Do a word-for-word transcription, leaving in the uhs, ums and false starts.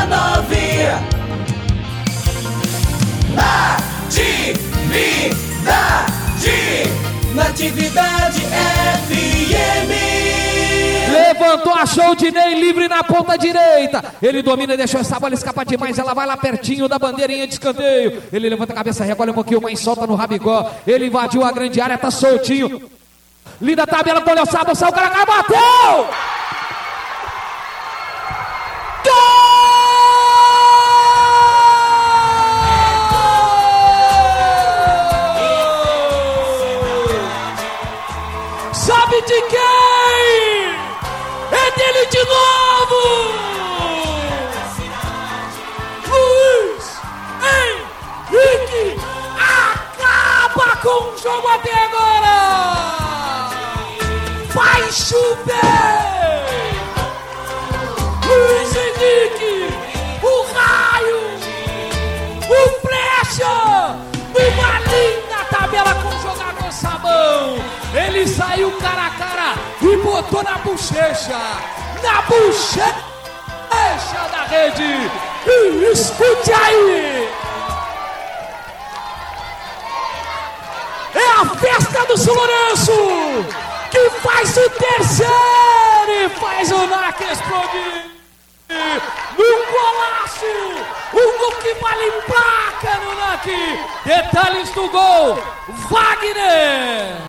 a novinha. Natividade, Natividade F M. Levantou, achou o Dinei livre na ponta direita. Ele domina e deixou essa bola escapar demais. Ela vai lá pertinho da bandeirinha de escanteio. Ele levanta a cabeça, recolhe um pouquinho mais, solta no rabicó. Ele invadiu a grande área, tá soltinho. Linda tabela, colheu o sábado, saiu o cara, cara bateu! Sabe de quem? É dele de novo! Luiz Henrique acaba com o jogo até agora! Vai chover! Luiz Henrique, o raio, o flecha, uma linda tabela com jogador sabão. Ele saiu cara a cara e botou na bochecha, na bochecha da rede. E escute aí! É a festa do São Lourenço que faz o terceiro e faz o N A C explodir. No golaço, o gol que vale placa no N A C. Detalhes do gol, Wagner.